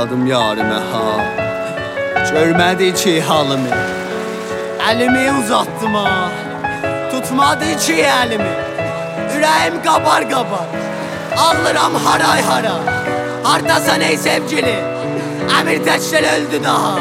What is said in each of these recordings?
Ağladım yarime ha. Görmədi ki halımı. Əlimi uzattım ha. Tutmadı ki əlimi. Ürəyim qabar qabar. Ağlıram haray hara. Hardasan ey sevgili. Əmir Təkçil öldü daha.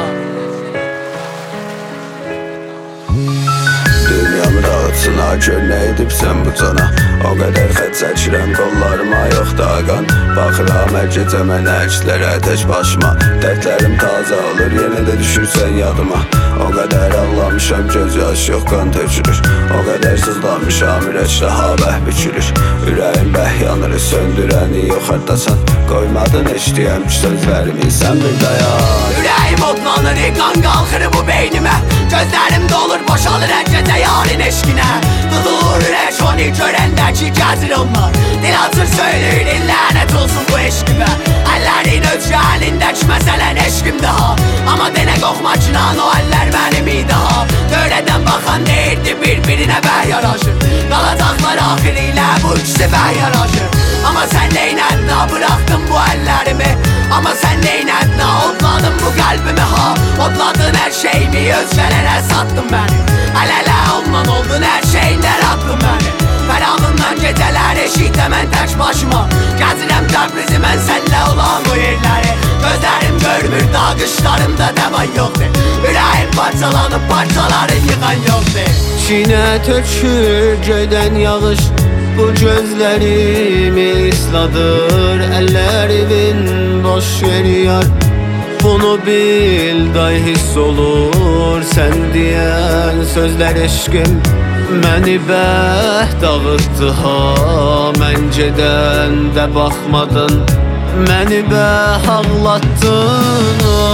Dünyamı dağıtsına gör nə edib sən bu cana. O qədər xət çəkirəm qollarıma yox dağan. Baxıram hər gecə mənə əkslərə tək başıma. Dərdlərim taza olur yenə də düşürsən yadıma. O qədər ağlamışam göz yaş yox qan tökülür. O qədər sızlanmışam ürəkdə ha bəh bükülür. Ürəyim bəh yanır söndürəni yox hardasan. Qoymadın eşdiyəm ki sözlərimi sən bir dayan. Ürəyim odlanır qan qalxır bu beynimə. Gözlərim dolur boşalır hər gecə yarın eşkinə. Tutulur ürək onu görəndəki gəzir onlar. Dil açır söyləyir lənət olsun bu eşkimə. Əllərin ölçü əlindəki məsələn eşkim daha. Amma denə qoxma kinan o əllər mənim daha. Dörədən baxan deyirdi bir-birinə bəh yaraşır. Qalacaqlar axir ilə bu ikisi bəh yaraşır. Amma sən neynədin ha bıraxdın bu əllərimi. Amma sən neynədin ha odladın bu qəlbimi ha. Odladın hər şeyimi özgələrə satdın məni. Əl-ələ ondan oldun hər şeylər attın məni. Fərağından gecələr eşikdə mən tək başıma. Gəzirəm Təbrizi mən sənlə olan o yerləri. Gözlərim görmür da qışlarımda dəvan yoxdur. Ürəyim parçalanıb parçaların yığan yoxdur. Çinə tökür göydən yağış. Bu gözlərimi isladır. Əllərimin boş yeri yar. Bunu bil day hiss olur. Sən deyən sözlər eşkim məni bəh dağıtdı ha. Məncədən də baxmadın. Məni bəh ağlatdın ha.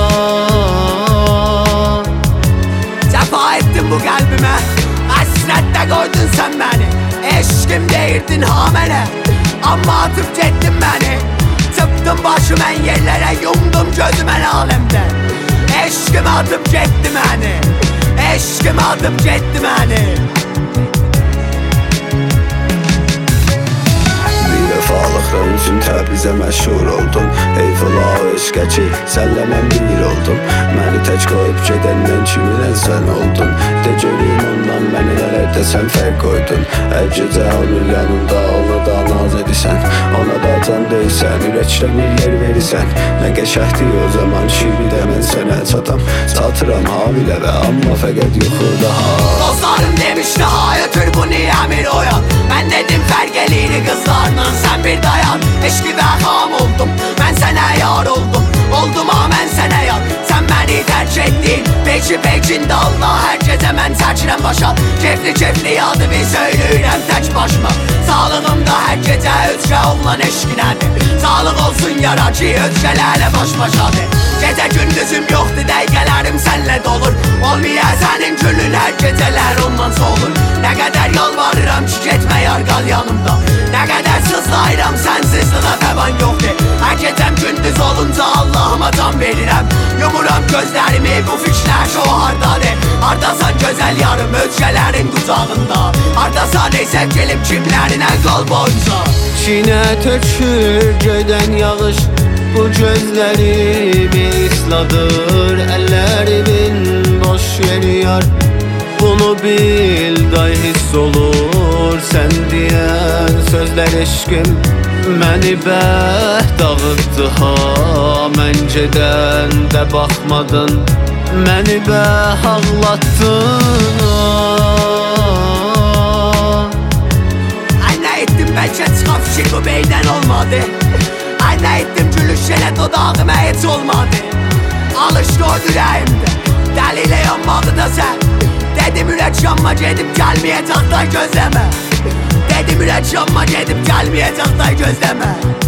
Cəfa etdin bu qəlbimə. Əsrətdə qoydun sən məni. Eşkim deyirdin ha mənə. Amma atıp getdin məni. Tıptım başım ən yerlərə. Yumdum gözüm ən aləmdə. Eşkim atıp getdi məni. Eşkim atıp getdi məni. Vəfalıqların üçün Təbrizə məşhur oldun. Eyfula o eşqə ki sənlə mən bir oldum. Məni tək qoyub gedəndən kiminlə sən oldun. De görüm ondan mənə nələrdə sən fərq qoydun. Hər gecə onun yanında ona da naz edirsən. Ona da can deysən, ürəklə bir yer verirsən. Nə qəşəhdir o zaman ki bir də mən sənə çatam. Çatıram havilə və amma fəqət yuxuda ha. Dostlarım demişdi ha ötür bunu əmir oyan. Mən dedim fərq eləyir qızlarla sən bir dayan. Eşki və xam oldum, mən sənə yar oldum. Oldum ha mən sənə yar, sən məni tərk etdin. Peki Allah hər gecə mən çəkirəm başa. Kefli yadımı söyləyirəm tək başıma. Sağlığımda hər gecə özgə olan eşkinədir. Sağlıq olsun yara ki özgələrlə baş başadır. Gecə gündüzüm yoxdur dəqiqələrim sənlə dolur. Olmaya sənin gülün hər gecələr ondan soğulur. Nə qədər yalvarıram ki getmə yar qal yanımda. Nə qədər sızlayıram sənsizliğə təban yoxdur. Hər gecəm gündüz olunca Allahıma can verirəm. Yumuram gözlərimi bu fikirlər o hardadır. Hardasan gözəl yarım özgələrin qucağında. Hardasan ey sevgilim kimlərinə qol boyunca. Çinə tökür göydən yağış. Bu gözlərimi isladır. Əllərimin boş yeri yar. Bunu bil day hiss olur. Sən deyən sözlər eşkim məni bəh dağıtdı ha. Məncədən də baxmadın. Məni bəh ağlatdın ha. Ay nə etdim bəlkə çıxa fikir bu beydən olmadı. Ay nə etdim gülüş elə dodağıma heç olmadı. Alış qoydu ürəyimdə dəlilə yanmağı da sən. Dedim ürək yanma gedib gəlməyəcək da gözləmə. Dedim ürək yanma gedib gəlməyəcək da gözləmə.